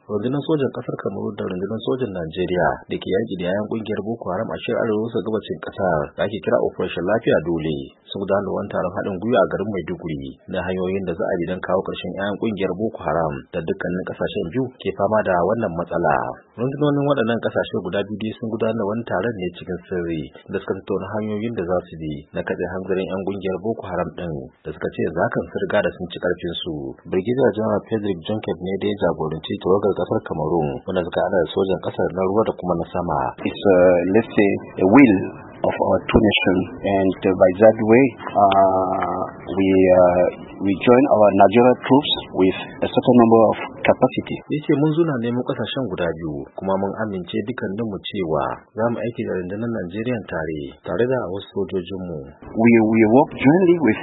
rundunar sojan kasar Kamaru da rundunar sojan Najeriya da ke yaki da yayan kungiyar Boko Haram a shirin arewa maso gabacin kasar da ake kira Operation Lafiya Dole sun gudanar da wani taron haɗin gwiwa a garin Maiduguri na hanyoyin da za a bi don kawo ƙarshen yayan kungiyar Boko Haram da dukkanin kasashen biyu ke fama da wannan matsala. Rundunonin waɗannan kasashe guda biyu sun gudanar da wani taron ne cikin sirri da suka tattauna hanyoyin da za su bi na katse hanzarin yan kungiyar Boko Haram din da suka ce zakan sun riga da sun ci karfin su. Brigadier General Frederick Junket ne da ya jagoranci tawagar kasar Cameroon wanda suka hada da sojan kasar na ruwa da kuma na sama. It's let's say a will of our two nations, and by that way we join our Nigerian troops with a certain number of capacity. Yace mun zuna ne mu kasashen guda biyu kuma mun amince dukkanin mu cewa za mu aiki da rundunar Najeriya tare da wasu sojojin mu. We work jointly with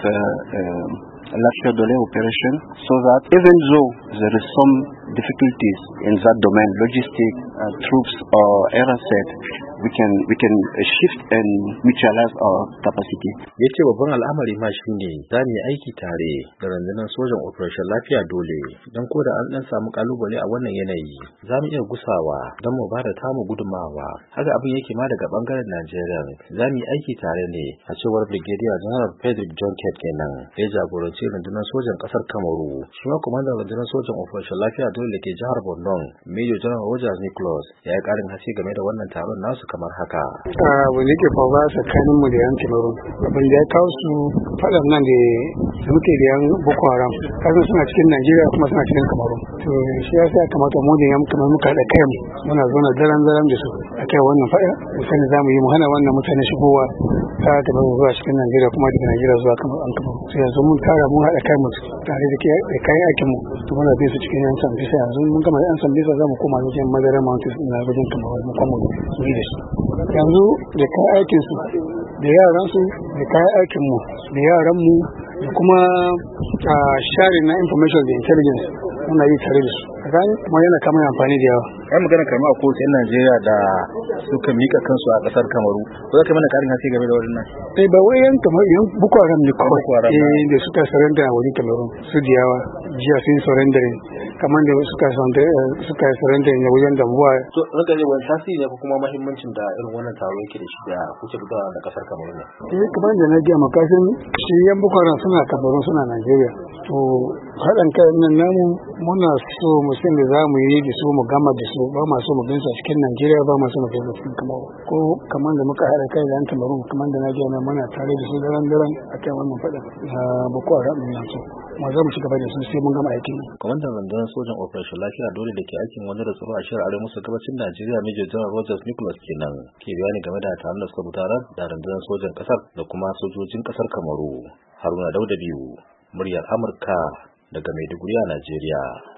Lafiya Dole operation so that even though there is some difficulties in that domain, logistic, troops or air asset, we can shift and mutualize our capacity. Yace babban al'amari ma shine za mu yi aiki tare da rundunar sojan Operation Lafiya Dole don ko da an dan samu kalubale a wannan yanayi za mu iya gusawa don mu bada tamu gudumawa. Haka abin yake ma daga bangaren Najeriya, za mu yi aiki tare ne a cewar Brigadier General Frederick Junket kenan ya jagoranci rundunar sojan kasar Kamaru. Shi ma kwamandan rundunar sojan Operation Lafiya Dole da ke jihar Borno, Major General Rogers Nicholas, ya yi karin haske game da wannan taron nasu kamar haka. Wani ke faruwa tsakanin mu da yan Kamaru, abin da ya kawo su faɗan nan da muke da yan Boko Haram, kasan suna cikin Najeriya kuma suna cikin Kamaru. To shi ya sa kamata mu da yan Kamaru muka haɗa kai muna zauna daren da su a kai wannan faɗa, mu sani za mu yi mu hana wannan mutane shigowa ta Kamaru zuwa cikin Najeriya kuma daga Najeriya zuwa Kamaru. Sai yanzu mun tara mun haɗa kai mu tare da kayan aikin mu, to muna bin su cikin yan Sambisa. Yanzu mun gama yan Sambisa za mu koma wajen Madara Mountains na wajen Kamaru mu kuma su yi da su. Yanzu da kayan aikin su da yaran su da kayan aikin mu da yaran mu da kuma sharing na information da intelligence muna yi tare da su. Ran kuma yana kama amfani da yawa. Ai magana kamar a kowace yan Najeriya da suka mika kansu a kasar Kamaru. Ko za ka mana karin haske game da wannan? Ba wai yan Kamaru yan Boko Haram ne kawai. Da suka surrender a wani Kamaru su da yawa jiya sun surrender kamar da suka surrender ne wajen Dambuwa. To ranka ne wani tasiri ne ko kuma muhimmancin da irin wannan taro yake da shi da kuke gudanar da kasar Kamaru ne? Kamar da na ji a makasin shi yan Boko Haram suna Kamaru suna Najeriya. To haɗin kai nan namu muna so mu san da za mu yi da su mu gama da su, ba ma so mu gansu a cikin Najeriya, ba ma so mu gansu a cikin Kamaru. Ko kamar da muka haɗa kai da yan Kamaru kamar da na ji nan muna tare da su daren a kan wannan faɗin Boko Haram ɗin yanzu. Ma za mu ci gaba da su sai mun gama aikin. Kwamandan rundunar sojan Operation Lafiya Dole da ke aikin wani da tsaro a shirin arewa maso gabacin Najeriya Major General Rogers Nicholas kenan ke bayani game da taron da suka gudanar da rundunar sojan kasar da kuma sojojin kasar Kamaru. Haruna Dauda biyu, muryar Amurka daga Maiduguri a Najeriya.